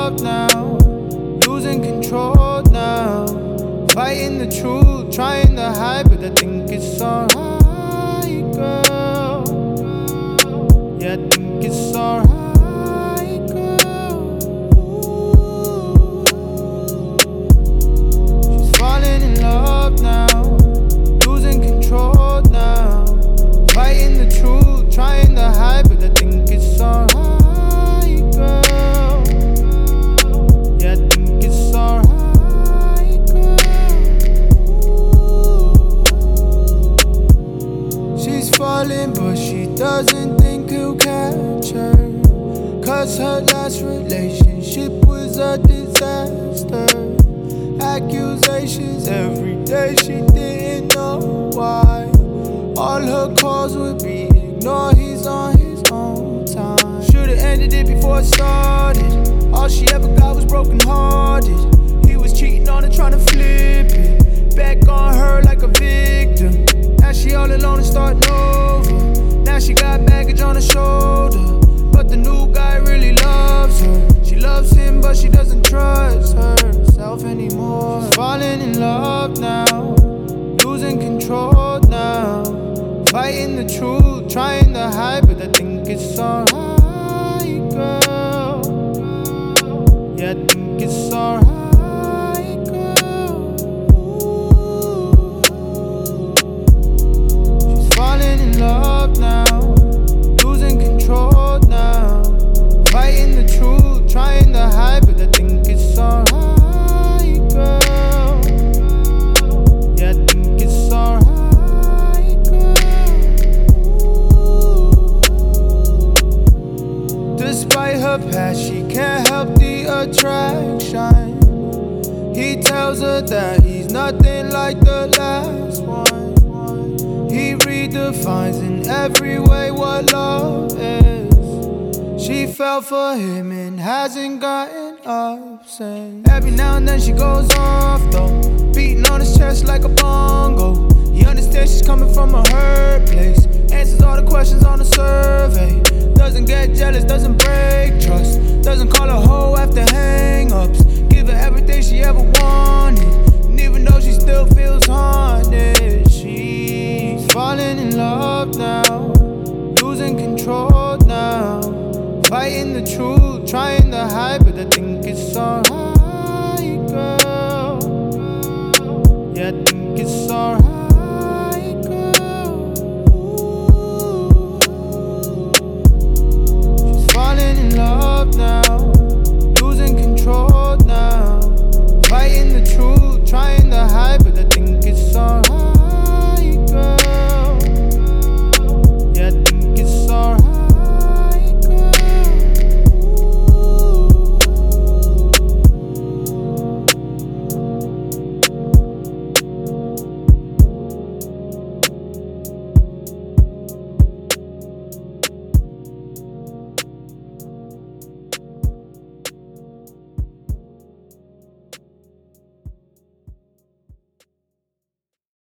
love now, losing control now. Fighting the truth, trying to hide, but I think it's alright, girl. Yeah, I think it's alright, girl. Ooh. She's falling in love now, losing control now. Fighting the truth, trying to hide, but I think it's alright, girl. Yeah, I think it's alright, girl. She's falling, but she doesn't think he'll catch her. 'Cause her last relationship was a disaster. Accusations every day, she didn't know why. All her calls would be ignored, he's on his own time. Should've ended it before it started. All she ever got was broken hearted. He was cheating on her, trying to flip it back on her like a victim. Now she all alone and starting over. Now she got baggage on her shoulder, but the new guy really loves her. She loves him, but she doesn't trust herself anymore. She's falling in love now, losing control now. Fighting the truth, trying to hide, but I think it's alright, girl. Yeah, I think it's alright, girl. Ooh. She's falling in love now, losing control now. Fighting the truth, trying to hide, but I think it's alright, girl. Yeah, I think it's alright. Despite her past, she can't help the attraction. He tells her that he's nothing like the last one. He redefines in every way what love is. She fell for him and hasn't gotten up since. Every now and then she goes off though, beating on his chest like a bongo. He understands she's coming from a hurt place, answers all the questions on the survey. Doesn't get jealous, doesn't break trust, doesn't call a hoe after hang-ups. Give her everything she ever wanted, and even though she still feels haunted, she's falling in love now, losing control now. Fighting the truth, trying to hide, but I think it's alright, girl. Yeah, I think it's alright.